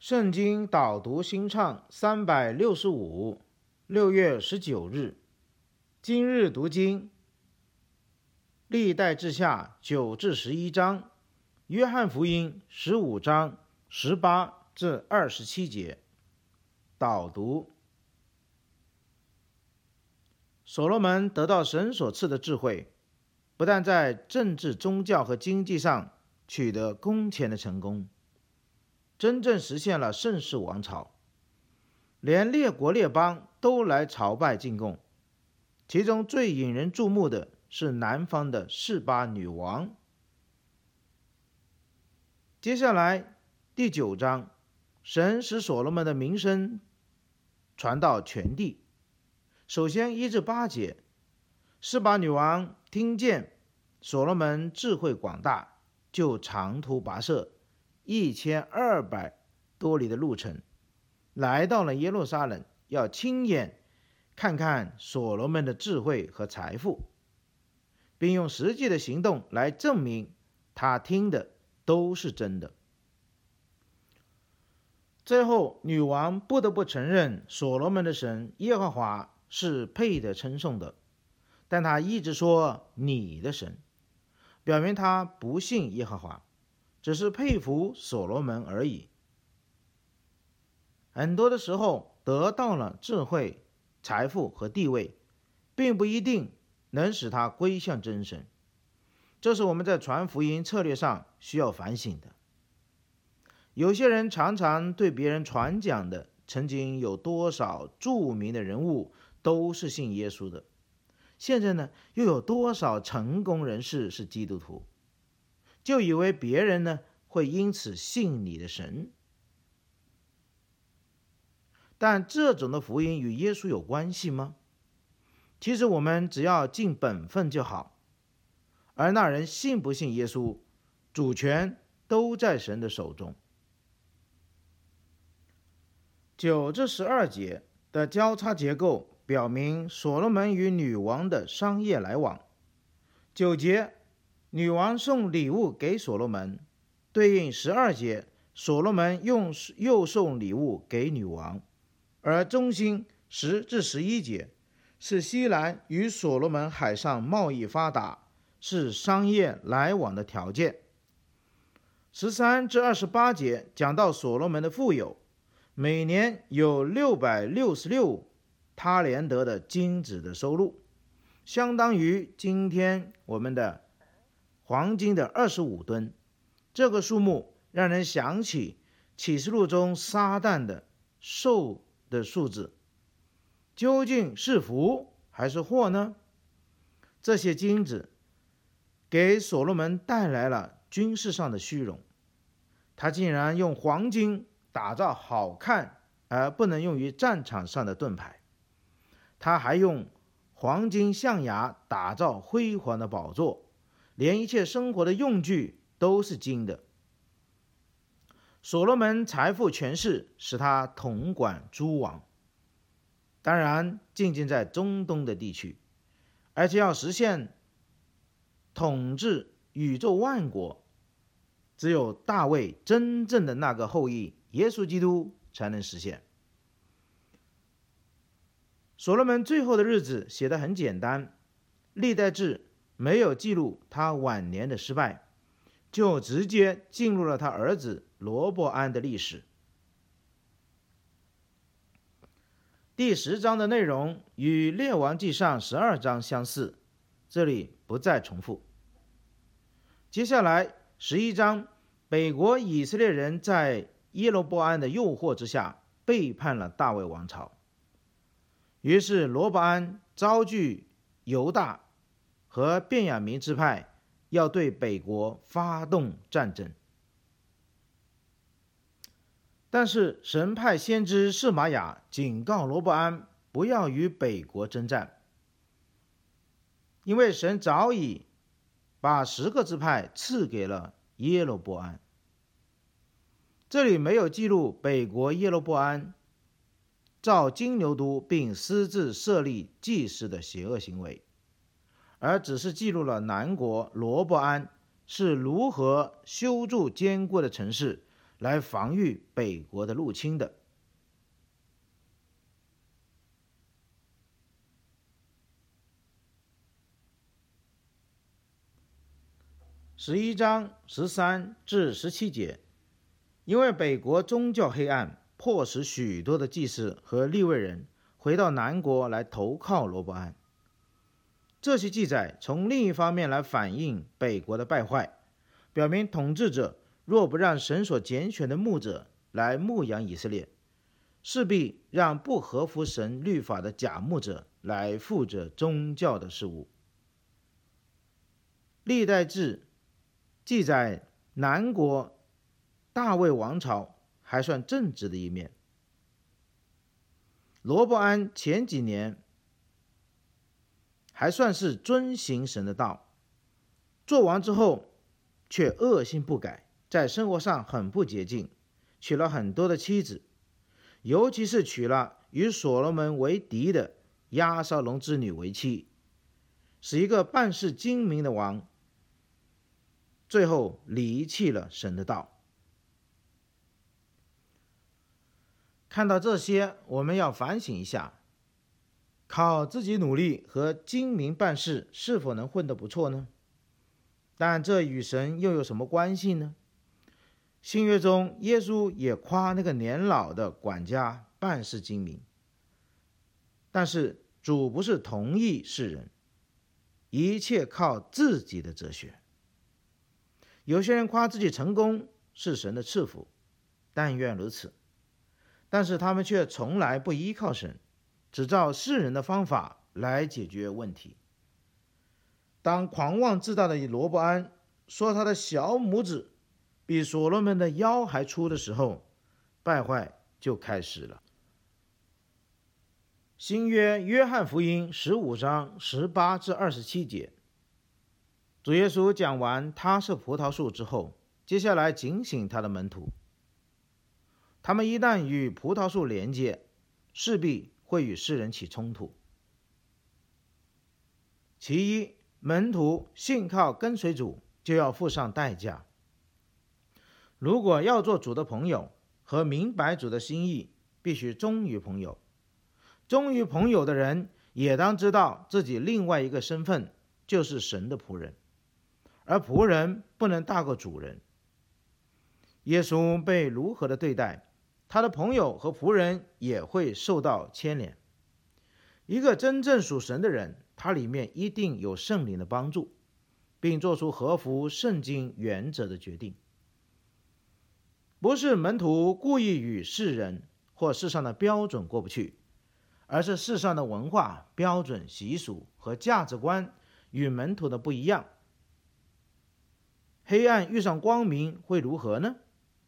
圣经导读新唱365， 6月19日。今日读经，历代志下9至11章，约翰福音15章18至27节。导读：所罗门得到神所赐的智慧，不但在政治、宗教和经济上取得空前的成功，真正实现了盛世王朝，连列国列邦都来朝拜进贡。其中最引人注目的是南方的示巴女王。接下来第9章，神使所罗门的名声传到全地。首先1至8节，示巴女王听见所罗门智慧广大，就长途跋涉1200多里的路程，来到了耶路撒冷，要亲眼看看所罗门的智慧和财富，并用实际的行动来证明他听的都是真的。最后，女王不得不承认所罗门的神耶和华是配得称颂的，但她一直说你的神，表明她不信耶和华，只是佩服所罗门而已。很多的时候，得到了智慧、财富和地位，并不一定能使他归向真神。这是我们在传福音策略上需要反省的。有些人常常对别人传讲的曾经有多少著名的人物都是信耶稣的，现在呢又有多少成功人士是基督徒，就以为别人呢会因此信你的神。但这种的福音与耶稣有关系吗？其实我们只要尽本分就好，而那人信不信耶稣，主权都在神的手中。9至12节的交叉结构表明所罗门与女王的商业来往。9节，女王送礼物给所罗门，对应12节，所罗门又送礼物给女王。而中心10至11节是西兰与所罗门海上贸易发达，是商业来往的条件。13至28节讲到所罗门的富有，每年有666他连得的金子的收入，相当于今天我们的黄金的25吨。这个数目让人想起启示录中撒旦的兽的数字，究竟是福还是祸呢？这些金子给所罗门带来了军事上的虚荣，他竟然用黄金打造好看而不能用于战场上的盾牌，他还用黄金象牙打造辉煌的宝座，连一切生活的用具都是金的。所罗门财富权势使他统管诸王，当然仅仅在中东的地区，而且要实现统治宇宙万国，只有大卫真正的那个后裔耶稣基督才能实现。所罗门最后的日子写得很简单，历代志没有记录他晚年的失败，就直接进入了他儿子罗伯安的历史。第10章的内容与列王纪上12章相似，这里不再重复。接下来11章，北国以色列人在耶罗波安的诱惑之下背叛了大卫王朝，于是罗伯安招聚犹大和便雅悯支派，要对北国发动战争。但是神派先知示玛雅警告罗伯安不要与北国征战，因为神早已把10个支派赐给了耶罗波安。这里没有记录北国耶罗波安造金牛犊并私自设立祭司的邪恶行为，而只是记录了南国罗伯安是如何修筑坚固的城市， 来防御北国的入侵的。11章13至17节，因为北国宗教黑暗，迫使许多的祭司和利未人回到南国来投靠罗伯安。这些记载从另一方面来反映北国的败坏，表明统治者若不让神所拣选的牧者来牧养以色列，势必让不合乎神律法的假牧者来负责宗教的事务。历代志记载南国大卫王朝还算正直的一面。罗伯安前几年还算是遵行神的道，做王之后却恶性不改，在生活上很不洁净，娶了很多的妻子，尤其是娶了与所罗门为敌的押沙龙之女为妻，使一个办事精明的王最后离弃了神的道。看到这些，我们要反省一下，靠自己努力和精明办事是否能混得不错呢？但这与神又有什么关系呢？新约中，耶稣也夸那个年老的管家办事精明，但是主不是同意世人，一切靠自己的哲学。有些人夸自己成功是神的赐福，但愿如此，但是他们却从来不依靠神，只照世人的方法来解决问题。当狂妄自大的罗伯安说他的小拇指比所罗门的腰还粗的时候，败坏就开始了。新约约翰福音15章18至27节，主耶稣讲完他是葡萄树之后，接下来警醒他的门徒，他们一旦与葡萄树连接，势必会与世人起冲突。其一，门徒信靠跟随主，就要付上代价。如果要做主的朋友和明白主的心意，必须忠于朋友。忠于朋友的人也当知道自己另外一个身份，就是神的仆人，而仆人不能大过主人。耶稣被如何的对待，他的朋友和仆人也会受到牵连。一个真正属神的人，他里面一定有圣灵的帮助，并做出合乎圣经原则的决定。不是门徒故意与世人或世上的标准过不去，而是世上的文化标准、习俗和价值观与门徒的不一样。黑暗遇上光明会如何呢？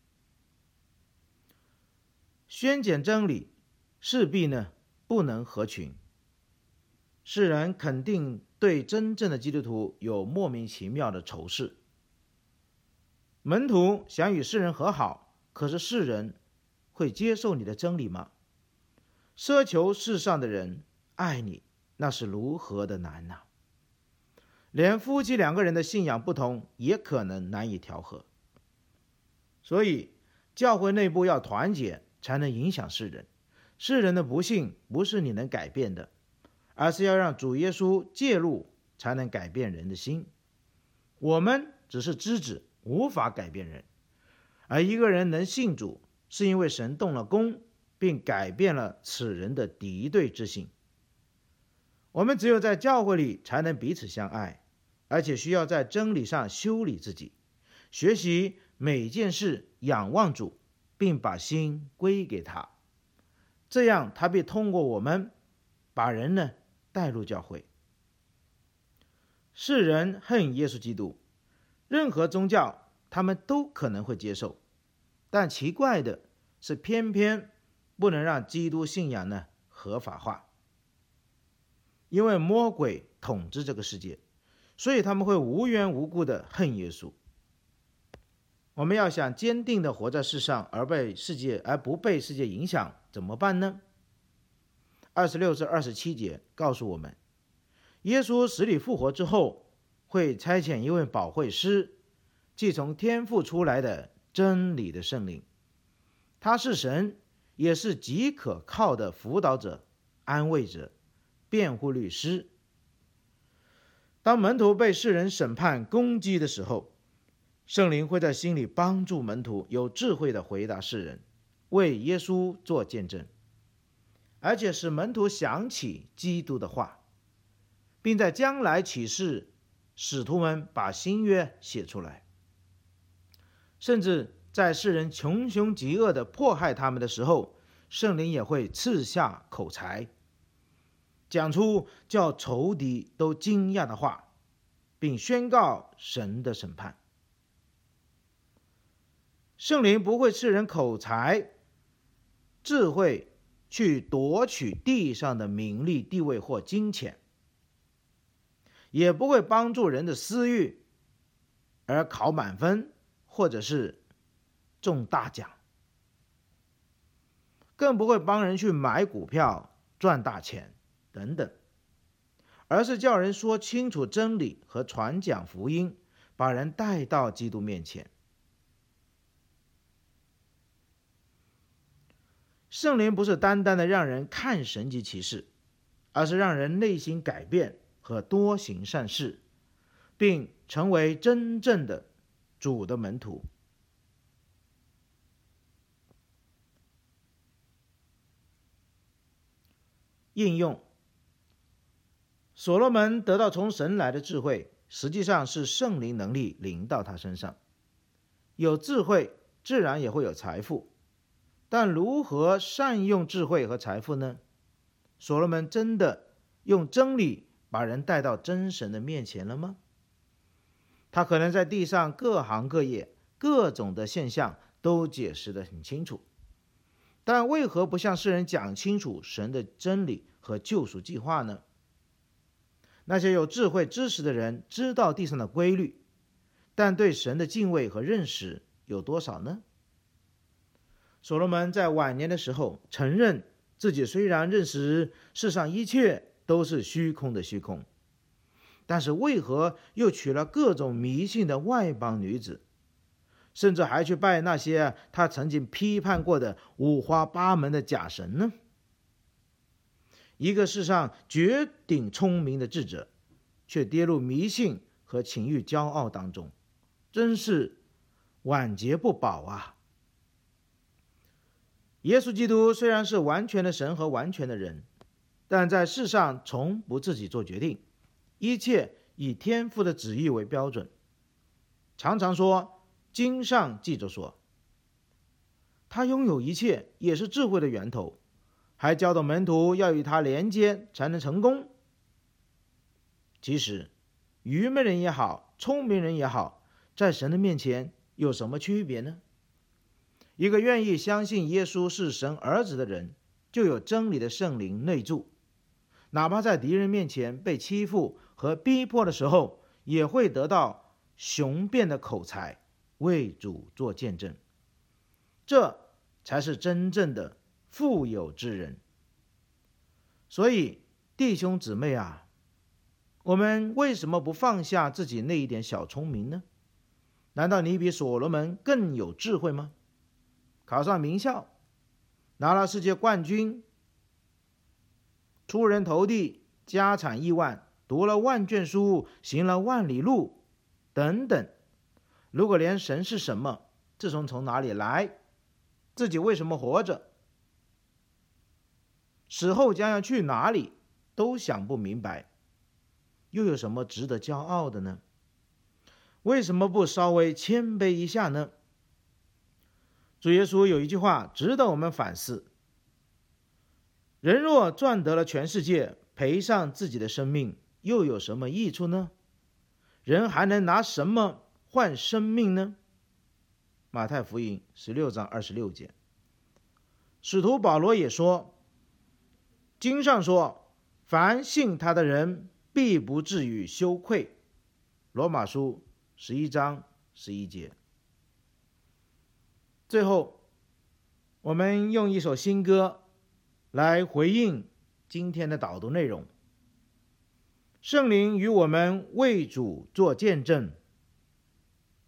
宣讲真理势必不能合群，世人肯定对真正的基督徒有莫名其妙的仇视。门徒想与世人和好，可是世人会接受你的真理吗？奢求世上的人爱你，那是如何的难啊！连夫妻两个人的信仰不同，也可能难以调和。所以教会内部要团结，才能影响世人。世人的不幸不是你能改变的，而是要让主耶稣介入，才能改变人的心。我们只是枝子，无法改变人。而一个人能信主，是因为神动了工，并改变了此人的敌对之性。我们只有在教会里才能彼此相爱，而且需要在真理上修理自己，学习每件事仰望主，并把心归给他，这样他必通过我们把人带入教会。世人恨耶稣基督，任何宗教他们都可能会接受，但奇怪的是偏偏不能让基督信仰合法化。因为魔鬼统治这个世界，所以他们会无缘无故的恨耶稣。我们要想坚定的活在世上，而不被世界影响，怎么办呢？26至27节告诉我们，耶稣死里复活之后，会差遣一位保惠师，即从天父出来的， 真理的圣灵，他是神，也是极可靠的辅导者、安慰者、辩护律师。当门徒被世人审判攻击的时候，圣灵会在心里帮助门徒有智慧地回答世人，为耶稣做见证，而且使门徒想起基督的话，并在将来启示使徒们把新约写出来。甚至在世人穷凶极恶地迫害他们的时候，圣灵也会赐下口才，讲出叫仇敌都惊讶的话，并宣告神的审判。圣灵不会赐人口才、智慧去夺取地上的名利、地位或金钱，也不会帮助人的私欲而考满分或者是中大奖，更不会帮人去买股票赚大钱等等，而是叫人说清楚真理和传讲福音，把人带到基督面前。圣灵不是单单的让人看神迹奇事，而是让人内心改变和多行善事，并成为真正的主的门徒。应用：所罗门得到从神来的智慧，实际上是圣灵能力临到他身上。有智慧，自然也会有财富，但如何善用智慧和财富呢？所罗门真的用真理把人带到真神的面前了吗？他可能在地上各行各业、各种的现象都解释得很清楚，但为何不向世人讲清楚神的真理和救赎计划呢？那些有智慧知识的人知道地上的规律，但对神的敬畏和认识有多少呢？所罗门在晚年的时候承认自己虽然认识世上一切都是虚空的虚空，但是为何又娶了各种迷信的外邦女子，甚至还去拜那些他曾经批判过的五花八门的假神呢？一个世上绝顶聪明的智者，却跌入迷信和情欲骄傲当中，真是晚节不保啊！耶稣基督虽然是完全的神和完全的人，但在世上从不自己做决定，一切以天父的旨意为标准。常常说，经上记着说，他拥有一切，也是智慧的源头，还教导门徒要与他连接才能成功。其实愚昧人也好，聪明人也好，在神的面前有什么区别呢？一个愿意相信耶稣是神儿子的人，就有真理的圣灵内住，哪怕在敌人面前被欺负和逼迫的时候，也会得到雄辩的口才，为主做见证。这才是真正的富有之人。所以弟兄姊妹啊，我们为什么不放下自己那一点小聪明呢？难道你比所罗门更有智慧吗？考上名校，拿了世界冠军，出人头地，家产亿万，读了万卷书，行了万里路等等，如果连神是什么，自从哪里来，自己为什么活着，死后将要去哪里都想不明白，又有什么值得骄傲的呢？为什么不稍微谦卑一下呢？主耶稣有一句话值得我们反思：人若赚得了全世界，赔上自己的生命，又有什么益处呢？人还能拿什么换生命呢？马太福音16章26节。使徒保罗也说，经上说，凡信他的人必不至于羞愧。罗马书11章11节。最后，我们用一首新歌来回应今天的导读内容。圣灵与我们为主做见证，